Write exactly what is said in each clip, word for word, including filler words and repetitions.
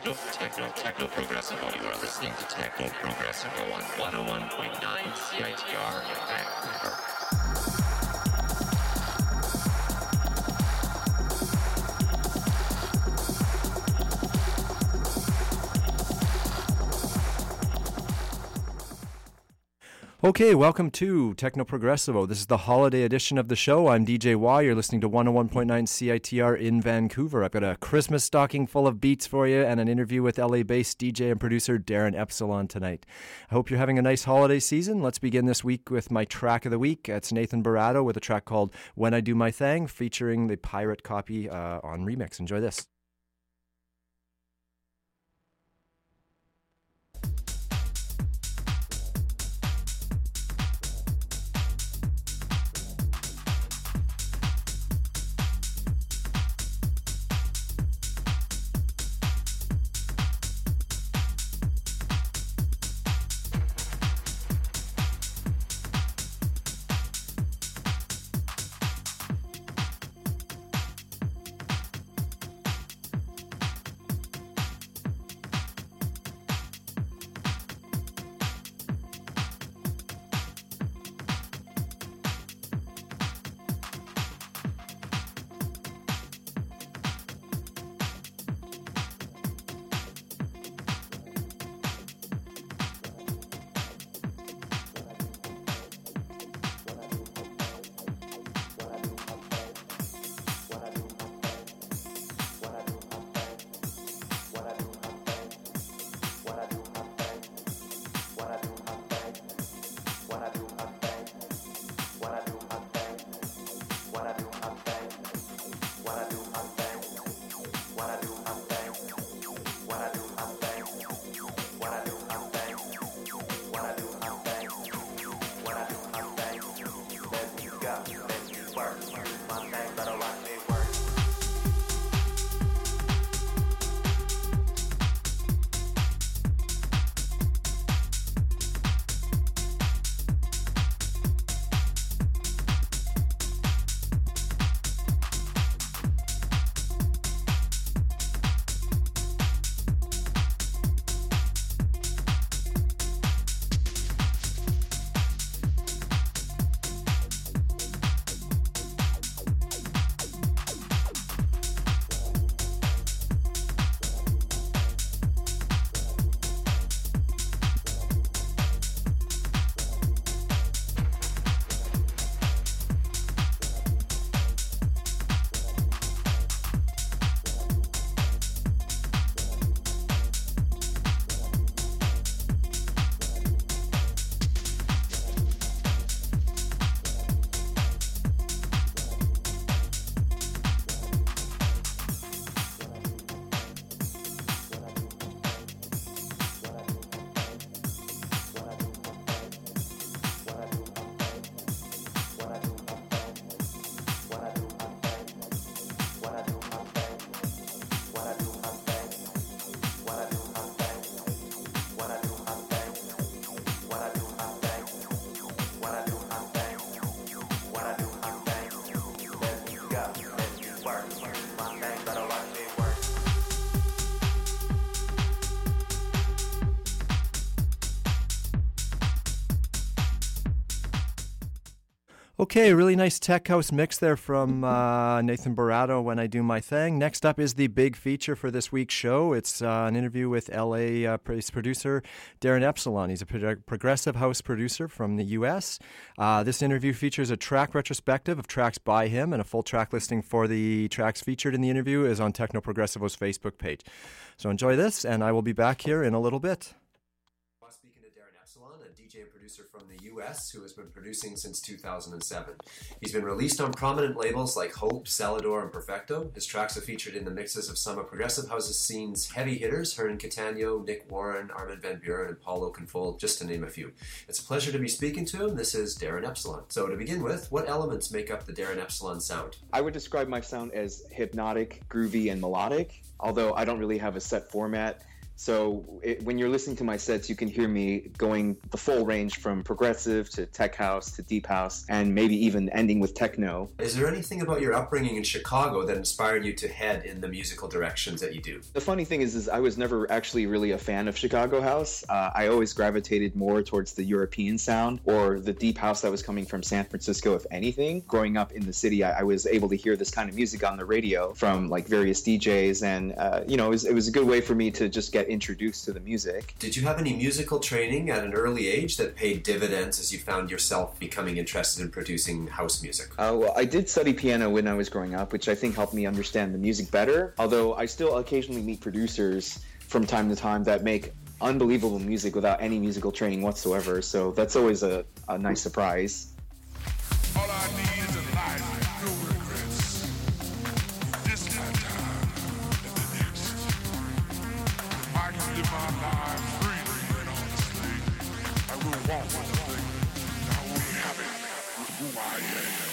techno, techno, techno progressive. You are listening to Techno Progressive on one oh one point nine C I T R in Vancouver. Okay, welcome to Techno Progressivo. This is the holiday edition of the show. I'm D J Y. You're listening to one oh one point nine C I T R in Vancouver. I've got a Christmas stocking full of beats for you and an interview with L A-based D J and producer Darren Epsilon tonight. I hope you're having a nice holiday season. Let's begin this week with my track of the week. It's Nathan Barato with a track called When I Do My Thang, featuring the Pirate Copy uh, on remix. Enjoy this. Okay, really nice tech house mix there from uh, Nathan Barato, When I Do My Thang. Next up is the big feature for this week's show. It's uh, an interview with L A uh, producer Darren Epsilon. He's a pro- progressive house producer from the U S. Uh, this interview features a track retrospective of tracks by him, and a full track listing for the tracks featured in the interview is on Techno Progressivo's Facebook page. So enjoy this, and I will be back here in a little bit. Speaking to Darren Epsilon, a D J and producer from the U S who has been producing since two thousand seven. He's been released on prominent labels like Hope, Celador, and Perfecto. His tracks are featured in the mixes of some of Progressive House's scene's heavy hitters, Hernan Cattaneo, Nick Warren, Armin van Buren, and Paul Oakenfold, just to name a few. It's a pleasure to be speaking to him. This is Darren Epsilon. So to begin with, what elements make up the Darren Epsilon sound? I would describe my sound as hypnotic, groovy, and melodic, although I don't really have a set format. So it, when you're listening to my sets, you can hear me going the full range from progressive to tech house to deep house, and maybe even ending with techno. Is there anything about your upbringing in Chicago that inspired you to head in the musical directions that you do? The funny thing is, is I was never actually really a fan of Chicago house. Uh, I always gravitated more towards the European sound or the deep house that was coming from San Francisco, if anything. Growing up in the city, I, I was able to hear this kind of music on the radio from like various D Js, and uh, you know, it was, it was a good way for me to just get introduced to the music. Did you have any musical training at an early age that paid dividends as you found yourself becoming interested in producing house music? Uh, well, I did study piano when I was growing up, which I think helped me understand the music better, although I still occasionally meet producers from time to time that make unbelievable music without any musical training whatsoever, so that's always a, a nice surprise. All I need is a life, no regrets. This lifetime and the next. I can live my life freely and honestly. I will walk with the thing. I will be happy with who I am.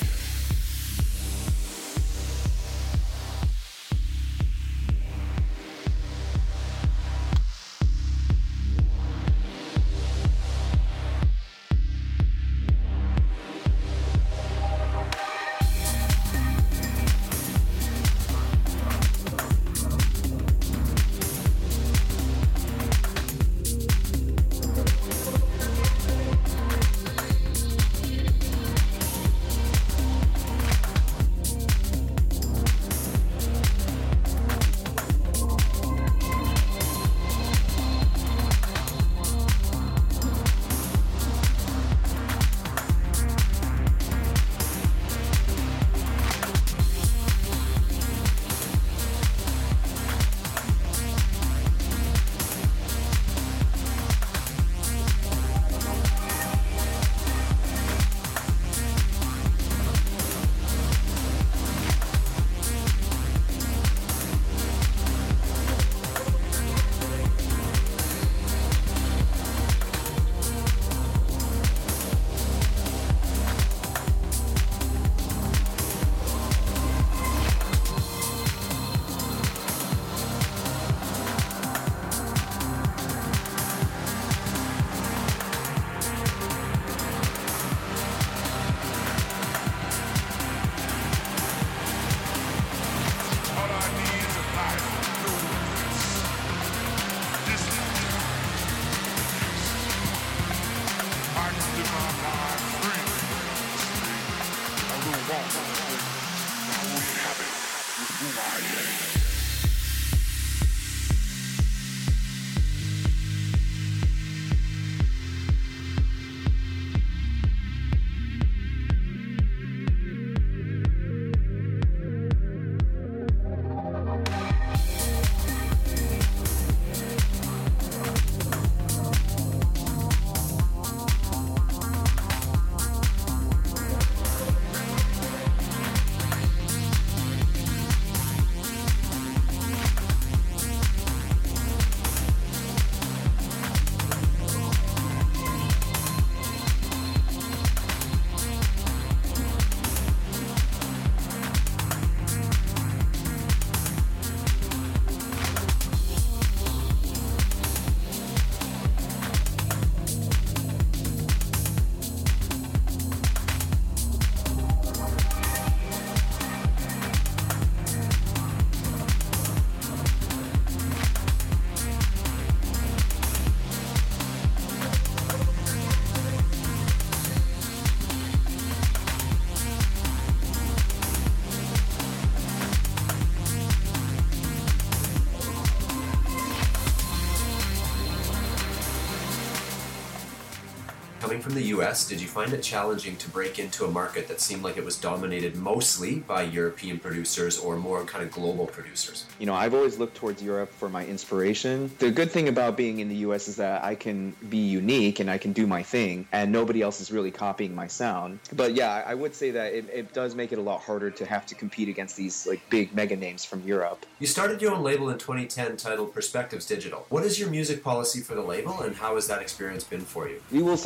Coming from the U S, did you find it challenging to break into a market that seemed like it was dominated mostly by European producers or more kind of global producers? You know, I've always looked towards Europe for my inspiration. The good thing about being in the U S is that I can be unique and I can do my thing, and nobody else is really copying my sound. But yeah, I would say that it, it does make it a lot harder to have to compete against these like big mega names from Europe. You started your own label in twenty ten titled Perspectives Digital. What is your music policy for the label, and how has that experience been for you? We will sign anything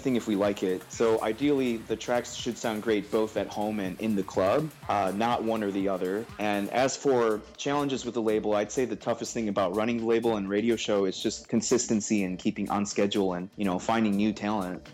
anything if we like it. So ideally, the tracks should sound great both at home and in the club, uh, not one or the other. And as for challenges with the label, I'd say the toughest thing about running the label and radio show is just consistency and keeping on schedule and, you know, finding new talent.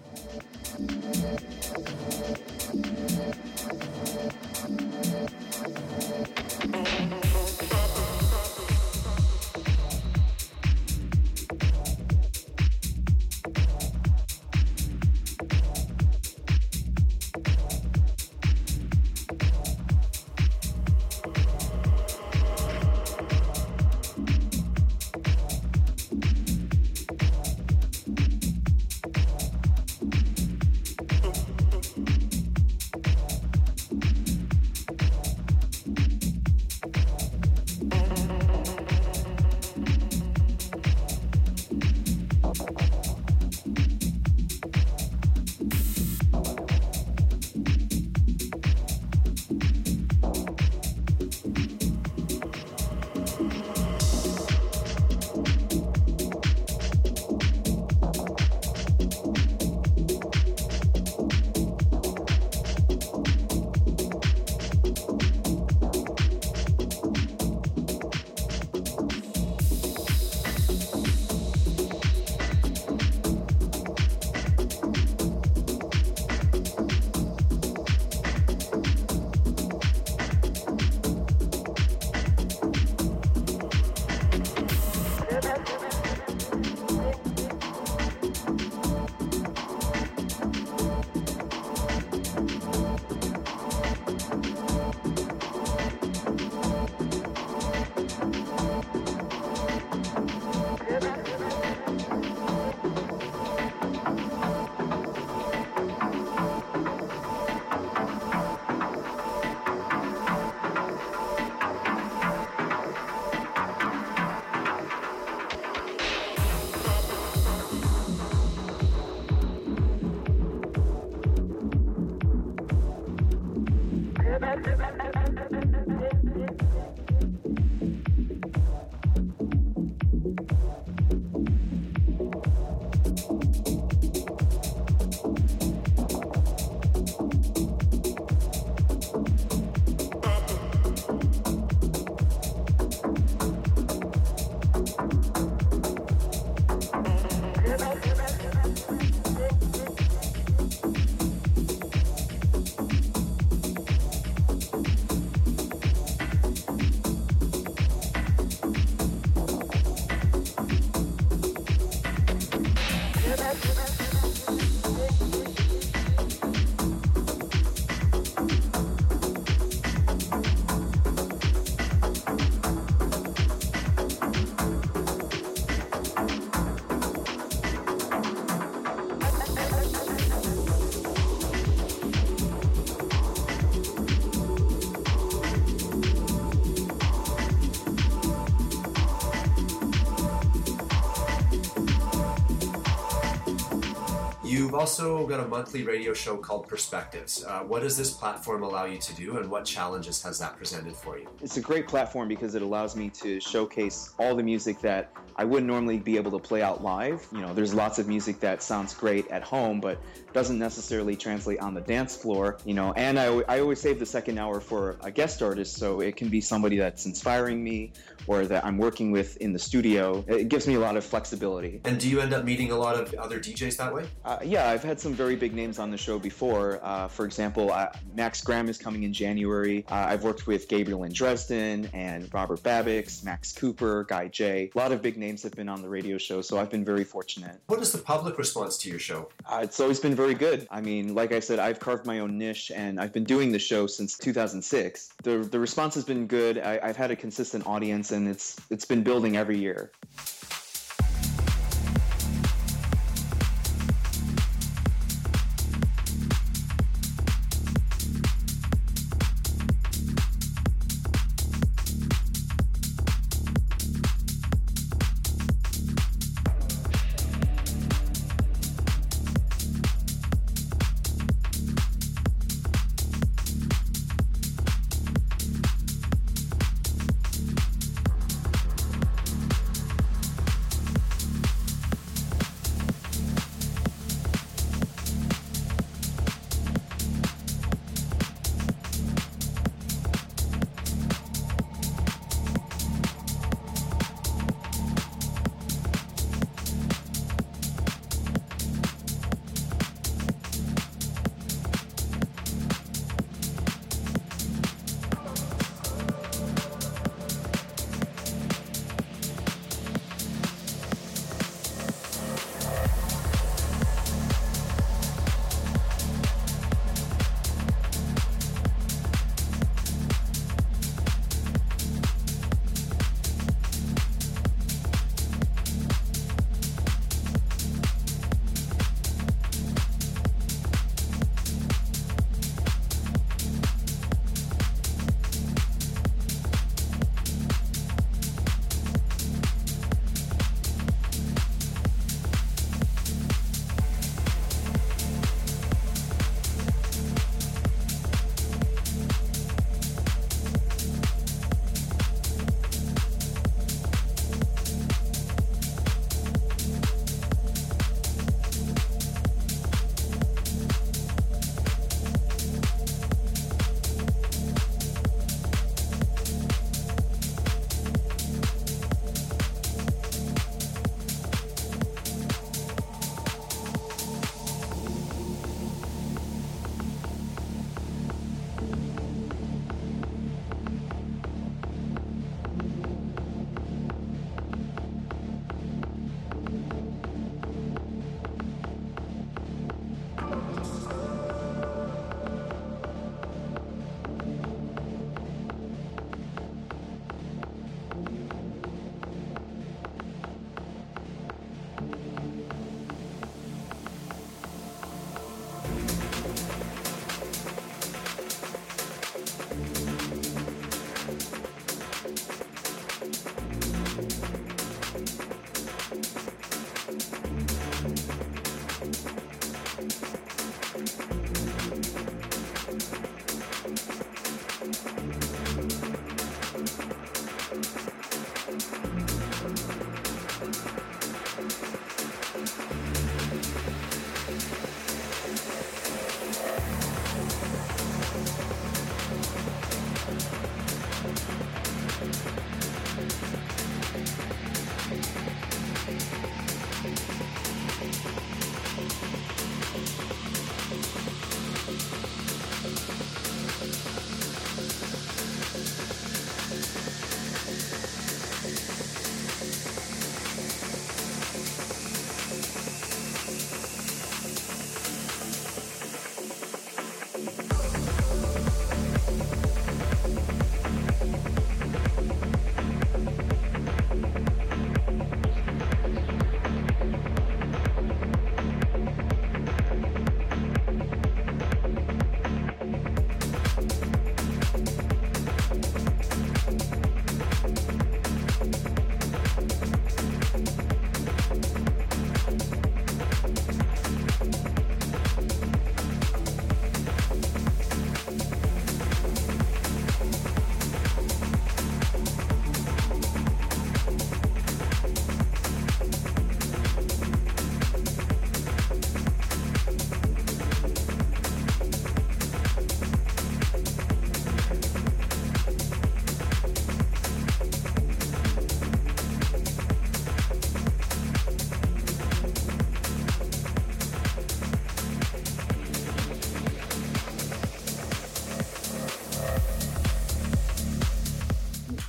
You've also got a monthly radio show called Perspectives. Uh, what does this platform allow you to do, and what challenges has that presented for you? It's a great platform because it allows me to showcase all the music that I wouldn't normally be able to play out live. You know, there's lots of music that sounds great at home, but doesn't necessarily translate on the dance floor, you know, and I, I always save the second hour for a guest artist, so it can be somebody that's inspiring me or that I'm working with in the studio. It gives me a lot of flexibility. And do you end up meeting a lot of other D Js that way? Uh, yeah, I've had some very big names on the show before. Uh, for example, uh, Max Graham is coming in January. Uh, I've worked with Gabriel in Dresden and Robert Babix, Max Cooper, Guy J. A lot of big names have been on the radio show, so I've been very fortunate. What is the public response to your show? Uh, it's always been very good. I mean, like I said, I've carved my own niche, and I've been doing the show since two thousand six. The the response has been good. I, I've had a consistent audience, and it's it's been building every year.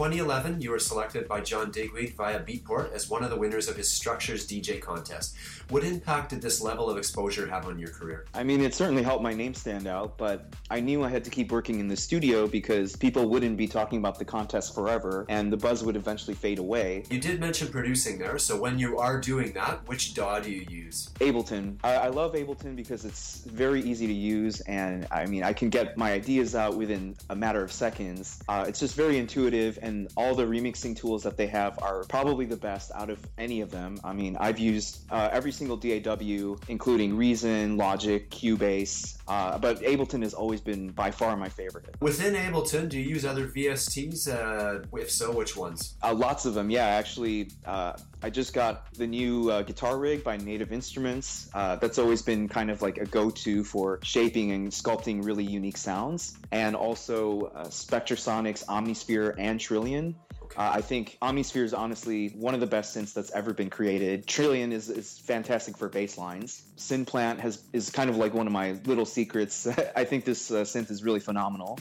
twenty eleven, you were selected by John Digweed via Beatport as one of the winners of his Structures D J contest. What impact did this level of exposure have on your career? I mean, it certainly helped my name stand out, but I knew I had to keep working in the studio because people wouldn't be talking about the contest forever, and the buzz would eventually fade away. You did mention producing there, so when you are doing that, which D A W do you use? Ableton. I, I love Ableton because it's very easy to use, and I mean, I can get my ideas out within a matter of seconds. Uh, it's just very intuitive, and all the remixing tools that they have are probably the best out of any of them. I mean, I've used uh, every single D A W, including Reason, Logic, Cubase, uh, but Ableton has always been by far my favorite. Within Ableton, do you use other V S Ts? Uh, if so, which ones? Uh, lots of them, yeah. Actually, uh, I just got the new uh, guitar rig by Native Instruments. Uh, that's always been kind of like a go-to for shaping and sculpting really unique sounds. And also uh, Spectrasonics, Omnisphere, and Trillion. Uh, I think Omnisphere is honestly one of the best synths that's ever been created. Trillion is, is fantastic for bass lines. Synplant has is kind of like one of my little secrets. I think this uh, synth is really phenomenal.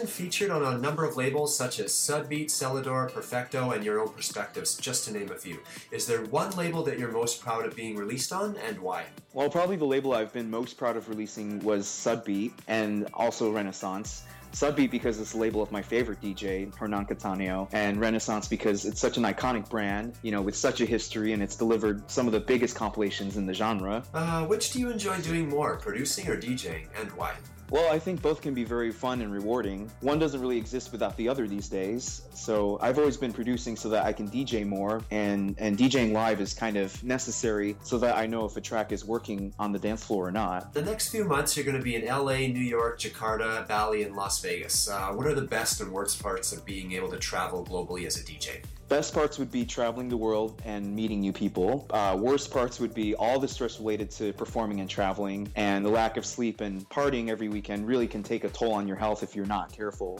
featured on a number of labels such as Sudbeat, Celador, Perfecto, and Your Own Perspectives, just to name a few. Is there one label that you're most proud of being released on, and why? Well, probably the label I've been most proud of releasing was Sudbeat and also Renaissance. Sudbeat because it's the label of my favorite D J, Hernan Cattaneo, and Renaissance because it's such an iconic brand, you know, with such a history, and it's delivered some of the biggest compilations in the genre. Uh, which do you enjoy doing more, producing or DJing, and why? Well, I think both can be very fun and rewarding. One doesn't really exist without the other these days. So I've always been producing so that I can D J more, and, and DJing live is kind of necessary so that I know if a track is working on the dance floor or not. The next few months you're going to be in L A, New York, Jakarta, Bali, and Las Vegas. Uh, what are the best and worst parts of being able to travel globally as a D J? Best parts would be traveling the world and meeting new people. Uh, worst parts would be all the stress related to performing and traveling, and the lack of sleep and partying every weekend really can take a toll on your health if you're not careful.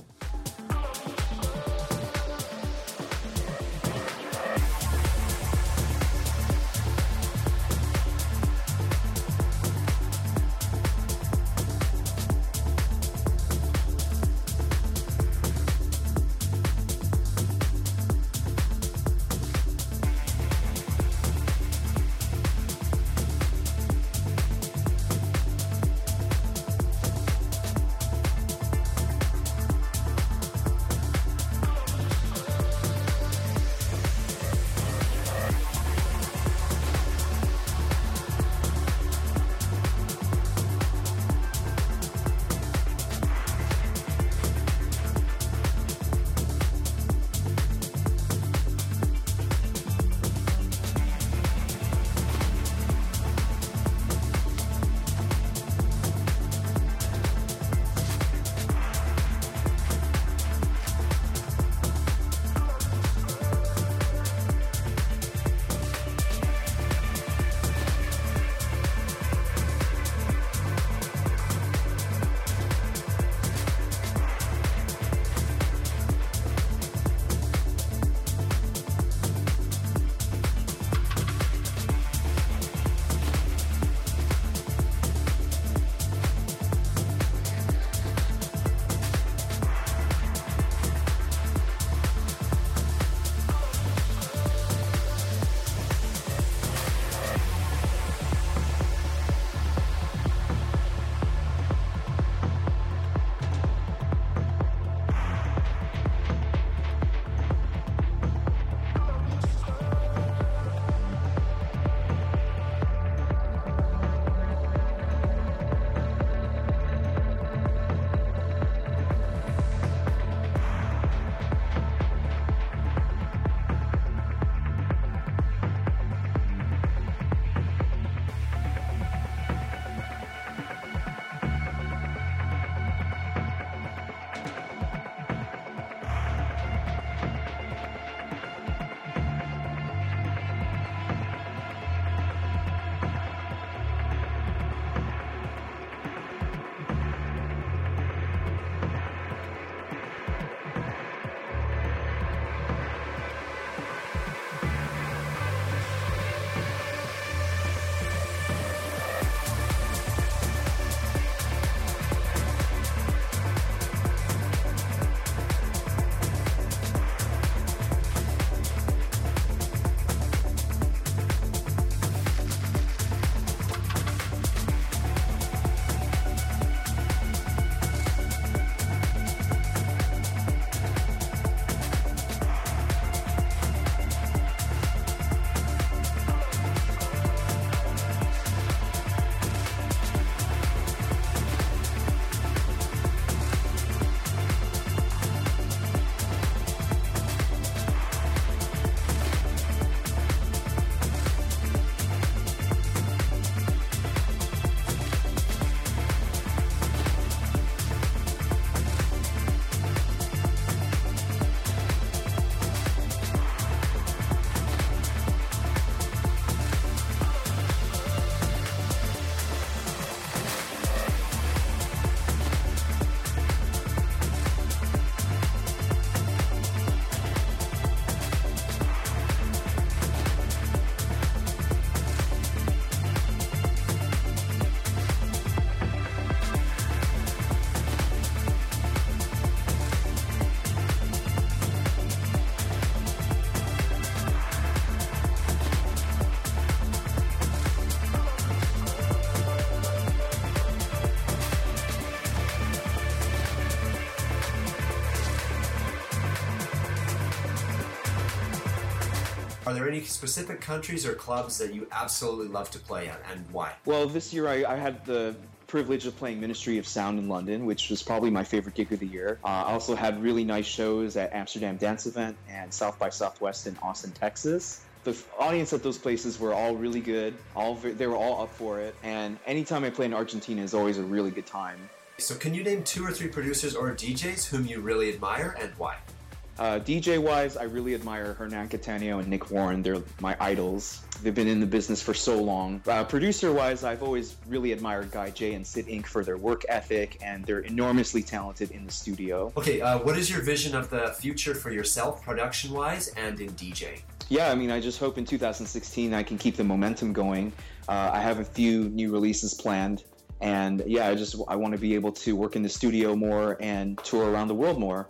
Are there any specific countries or clubs that you absolutely love to play at, and why? Well, this year I, I had the privilege of playing Ministry of Sound in London, which was probably my favorite gig of the year. Uh, I also had really nice shows at Amsterdam Dance Event and South by Southwest in Austin, Texas. The audience at those places were all really good. All they were all up for it. And anytime I play in Argentina is always a really good time. So can you name two or three producers or D Js whom you really admire and why? Uh, D J-wise, I really admire Hernan Cattaneo and Nick Warren. They're my idols. They've been in the business for so long. Uh, producer-wise, I've always really admired Guy J and Sid Incorporated for their work ethic, and they're enormously talented in the studio. Okay, uh, what is your vision of the future for yourself, production-wise, and in DJing? Yeah, I mean, I just hope in two thousand sixteen I can keep the momentum going. Uh, I have a few new releases planned, and yeah, I just I want to be able to work in the studio more and tour around the world more.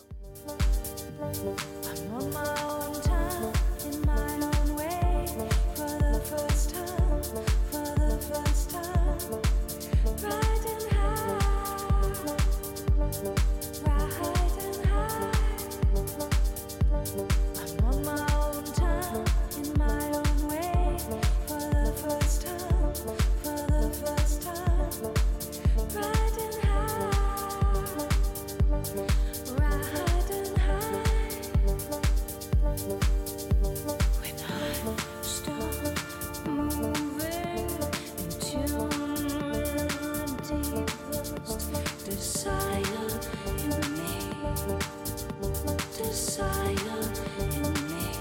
I'm on my own time, in my own way, for the first time, for the first time, riding high, riding high. I'm on my own time, in my own way, for the first time, for the first time, riding high, riding high. When I start moving in tune with the deepest desire in me, desire in me,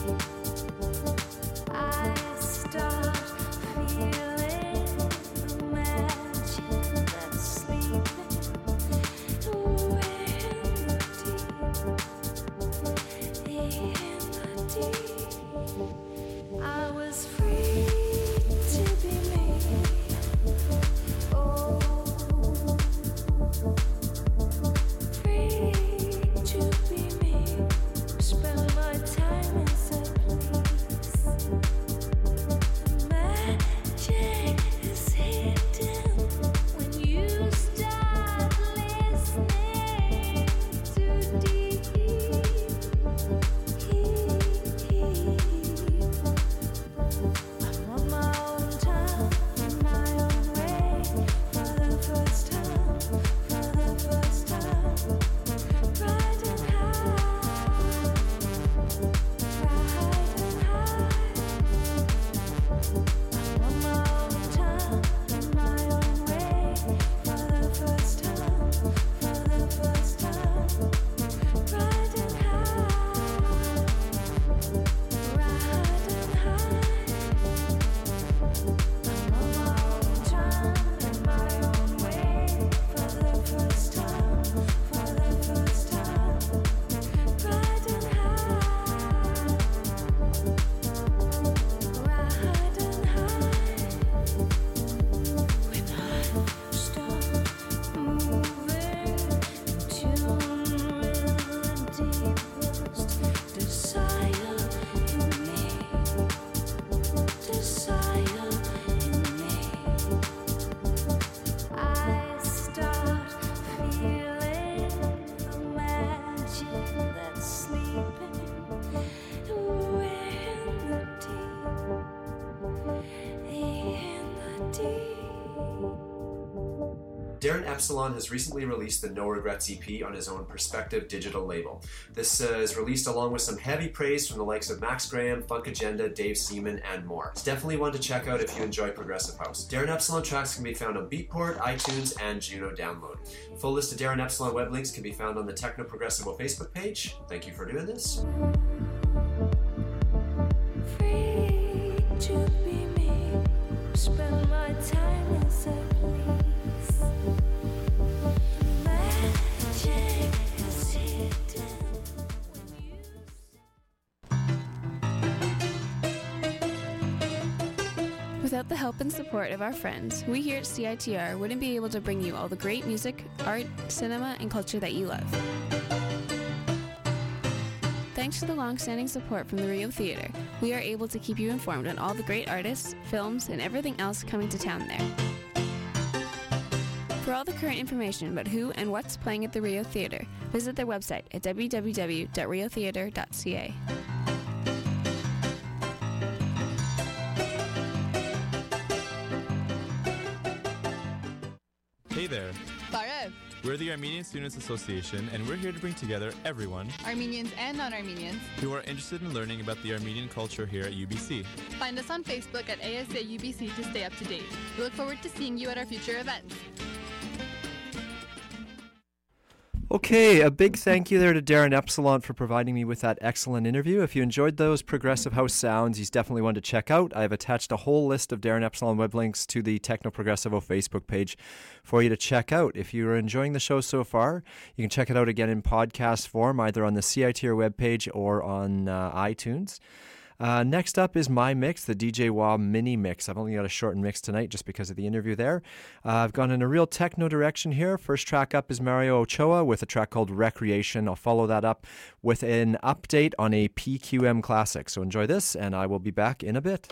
I start feeling the magic that's sleeping away in the deep. I was free to be me. Oh, free to be me. Spend my time in place. The magic is hidden when you start listening too deep. I'm on my own time, in my own way, for the first time, for the first time, riding high, riding high. I'm on my own time, in my own way, for the first time, for the first time, riding high, riding high. I'm on my own time, in my own way, for the first time, for the first time, riding high, riding high. When I start moving in tune with the deepest desire in me, desire in me, I start feeling the magic that's sleeping away in the deep, in the deep. Darren Epsilon has recently released the No Regrets E P on his own Perspective digital label. This uh, is released along with some heavy praise from the likes of Max Graham, Funk Agenda, Dave Seaman, and more. It's definitely one to check out if you enjoy progressive house. Darren Epsilon tracks can be found on Beatport, iTunes, and Juno Download. Full list of Darren Epsilon web links can be found on the Techno Progressivo Facebook page. Thank you for doing this. Free to be me, spend my time in set place. Magic is hidden when you Without the help and support of our friends, we here at C I T R wouldn't be able to bring you all the great music, art, cinema, and culture that you love. Thanks to the long-standing support from the Rio Theatre, we are able to keep you informed on all the great artists, films, and everything else coming to town there. For all the current information about who and what's playing at the Rio Theatre, visit their website at w w w dot rio theatre dot c a. Armenian Students Association, and we're here to bring together everyone, Armenians and non-Armenians, who are interested in learning about the Armenian culture here at U B C. Find us on Facebook at A S A U B C to stay up to date. We look forward to seeing you at our future events. Okay, a big thank you there to Darren Epsilon for providing me with that excellent interview. If you enjoyed those progressive house sounds, he's definitely one to check out. I've attached a whole list of Darren Epsilon web links to the Techno Progressivo Facebook page for you to check out. If you're enjoying the show so far, you can check it out again in podcast form, either on the C I T R webpage or on uh, iTunes. Uh, next up is my mix, the D J Wah mini mix. I've only got a shortened mix tonight just because of the interview there. Uh, I've gone in a real techno direction here. First track up is Mario Ochoa with a track called Recreation. I'll follow that up with an update on a P Q M classic. So enjoy this, and I will be back in a bit.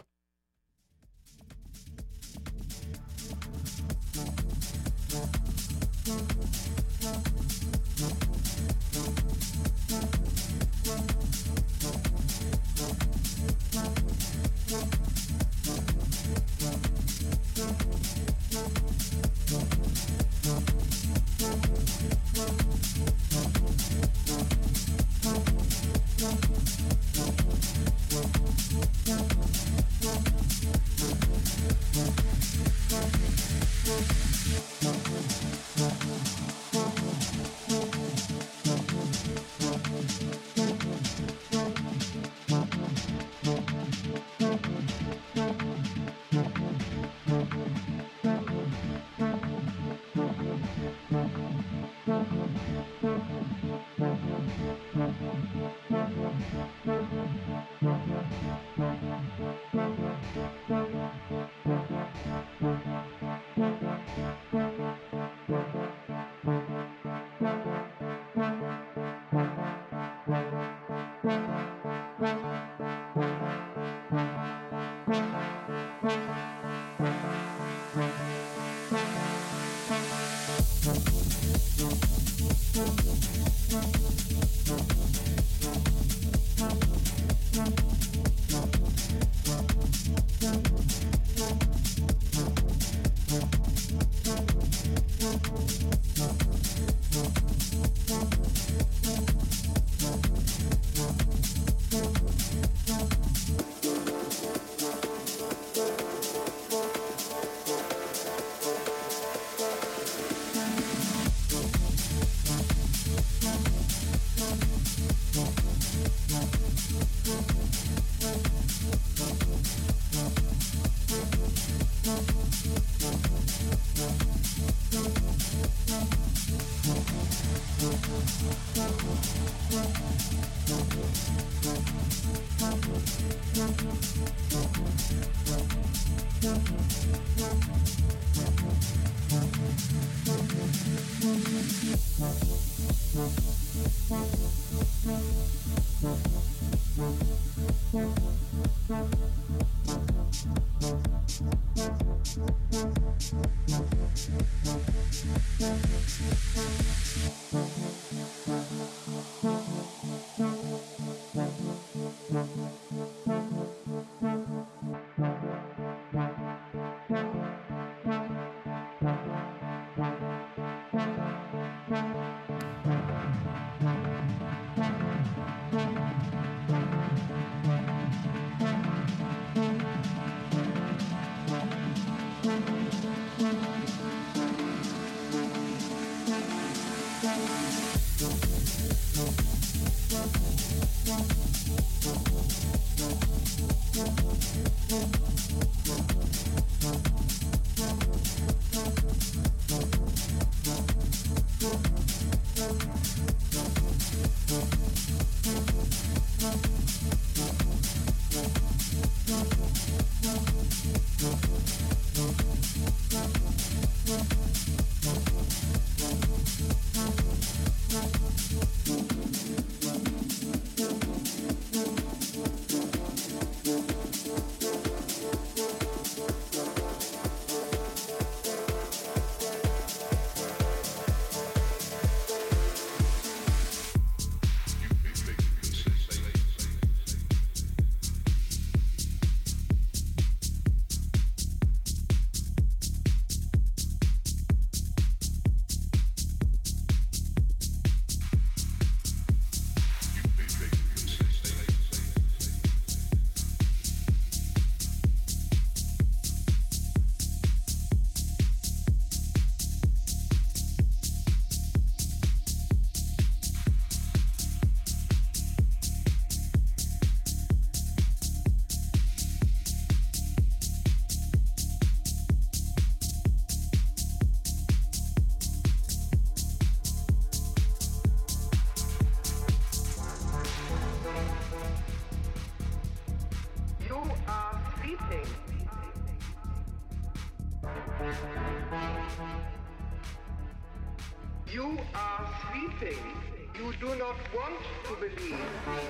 sleeping. You do not want to believe.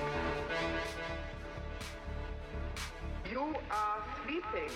You are sleeping.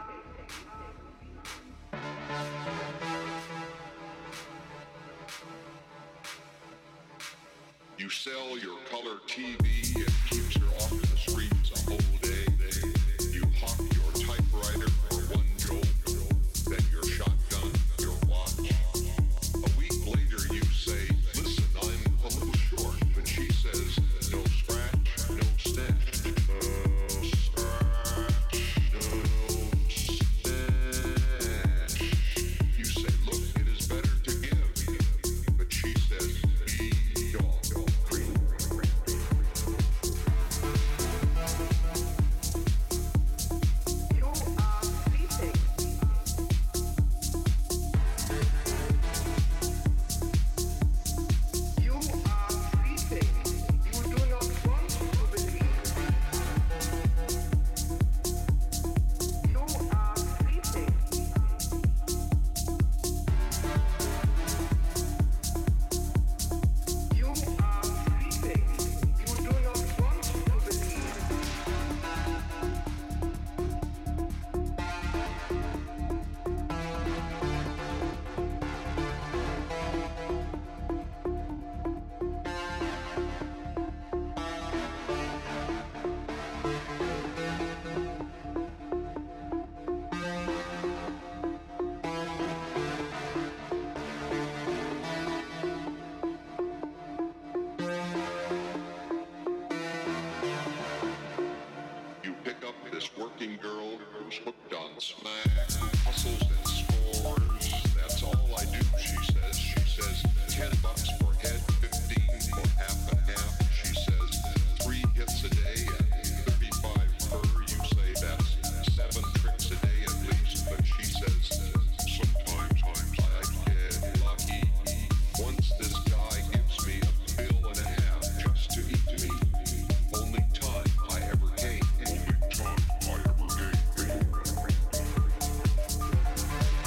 You sell your color T V, it keeps her off the streets a whole day. You hawk your typewriter for one jolt, then your shotgun, your watch. A week later you say, listen, I'm a little short, but she says, no scratch, no stitch. No scratch, no stitch. You say, look, it is better to give, but she says, be dog. Only time I ever gave.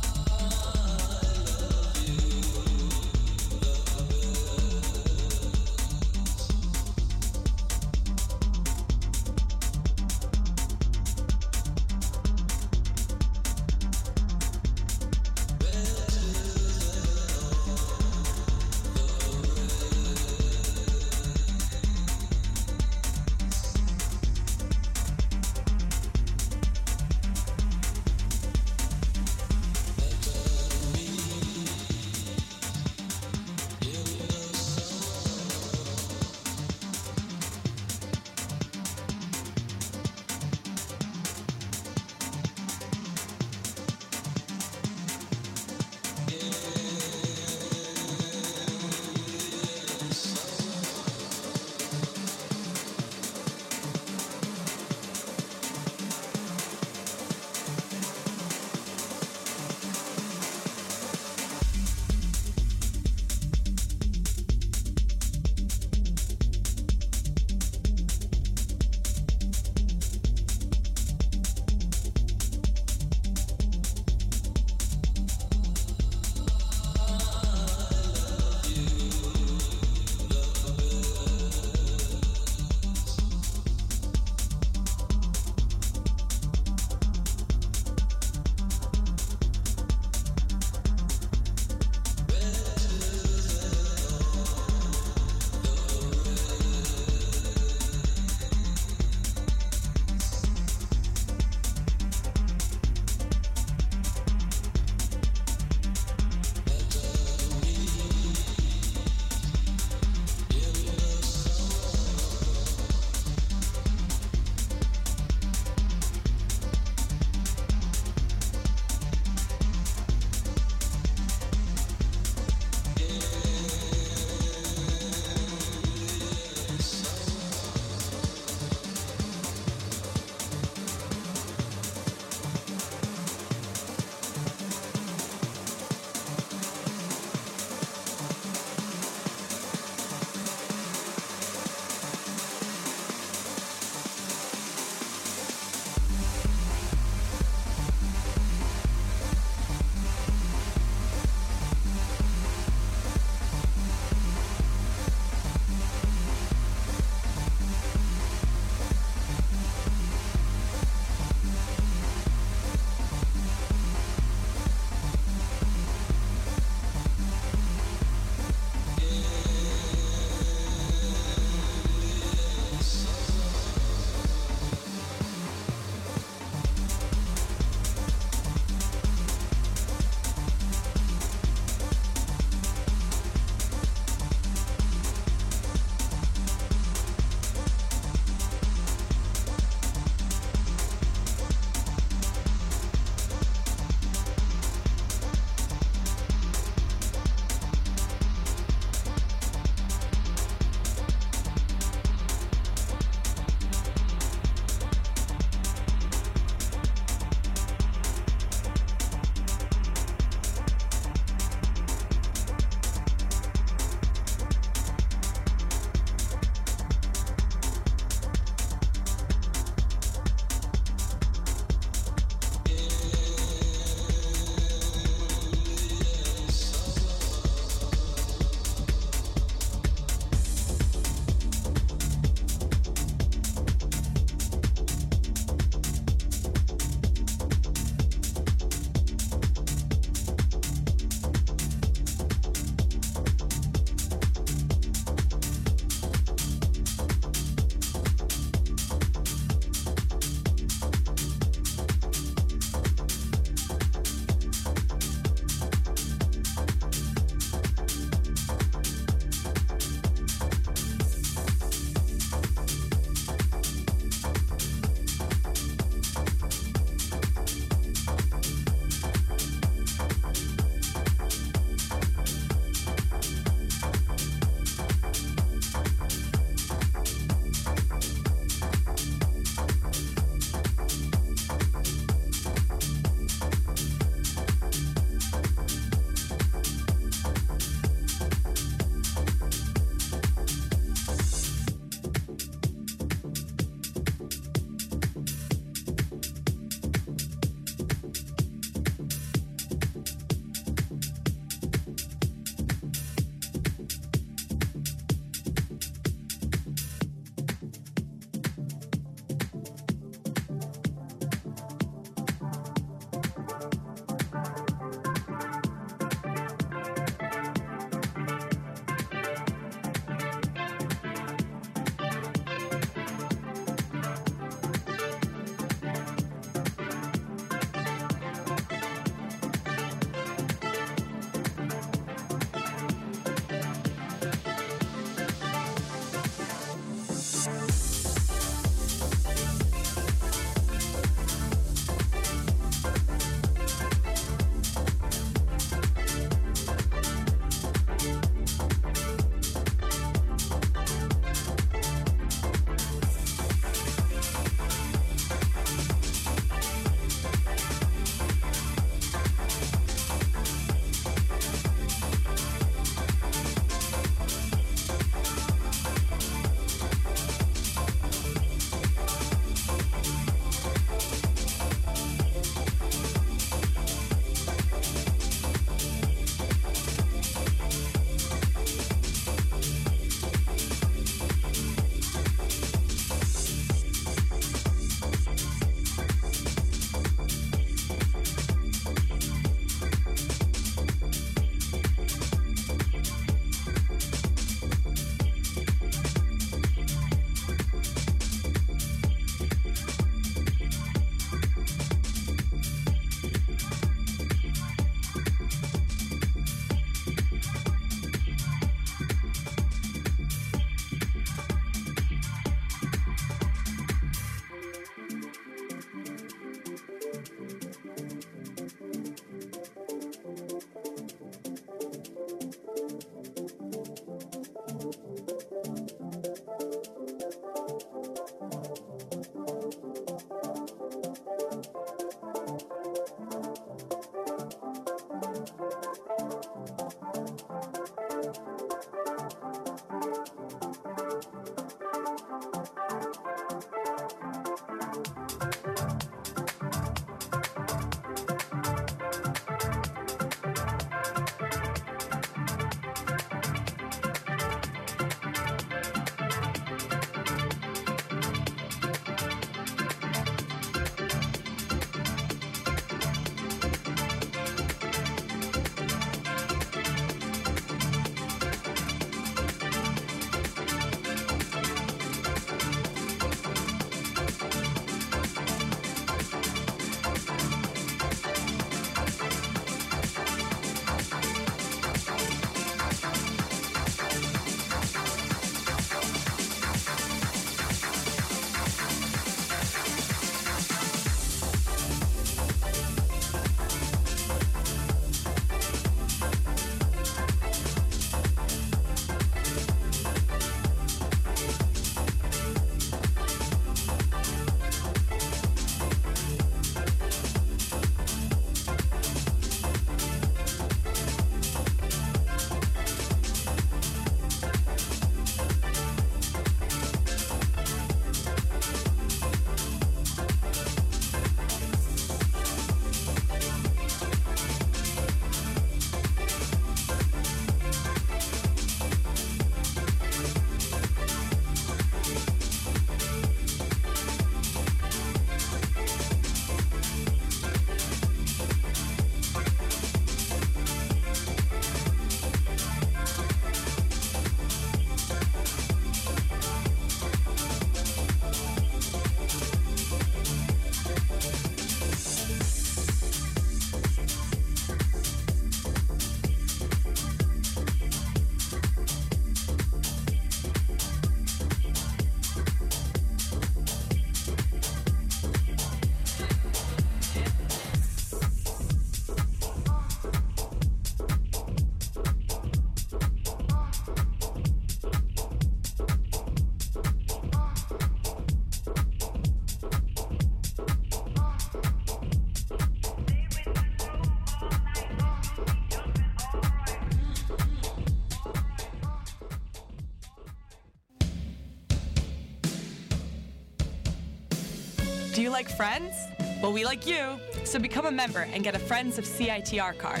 Do you like Friends? Well, we like you, so become a member and get a Friends of C I T R card.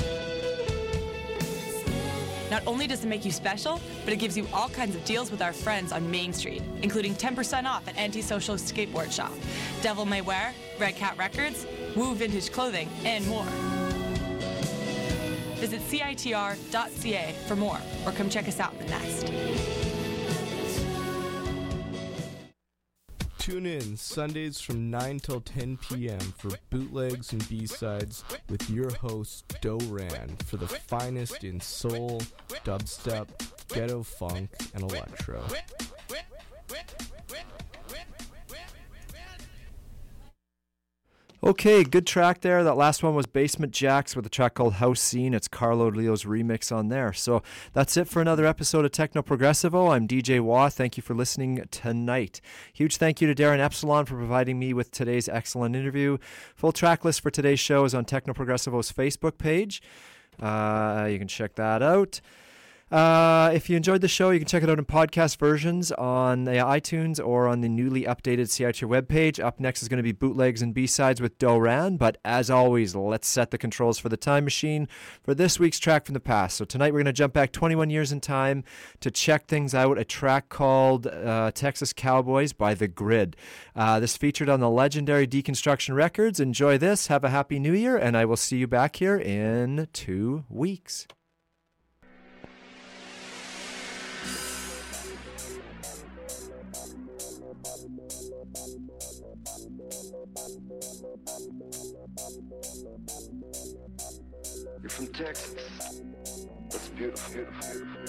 Not only does it make you special, but it gives you all kinds of deals with our friends on Main Street, including ten percent off at Antisocial Skateboard Shop, Devil May Wear, Red Cat Records, Woo Vintage Clothing, and more. Visit C I T R dot C A for more, or come check us out in the Nest. Tune in Sundays from nine till ten p.m. for bootlegs and B-sides with your host, Do Ran, for the finest in soul, dubstep, ghetto funk, and electro. Okay, good track there. That last one was Basement Jaxx with a track called House Scene. It's Carlo Leo's remix on there. So that's it for another episode of Techno Progressivo. I'm D J Wah. Thank you for listening tonight. Huge thank you to Darren Epsilon for providing me with today's excellent interview. Full track list for today's show is on Techno Progressivo's Facebook page. Uh, you can check that out. Uh, if you enjoyed the show, you can check it out in podcast versions on uh, iTunes or on the newly updated C I T R webpage. Up next is going to be Bootlegs and B-Sides with Do Ran, but as always, let's set the controls for the time machine for this week's track from the past. So tonight we're going to jump back twenty-one years in time to check things out, a track called uh, Texas Cowboys by The Grid. Uh, this featured on the legendary Deconstruction Records. Enjoy this, have a happy new year, and I will see you back here in two weeks. You're from Texas. That's beautiful, beautiful, beautiful.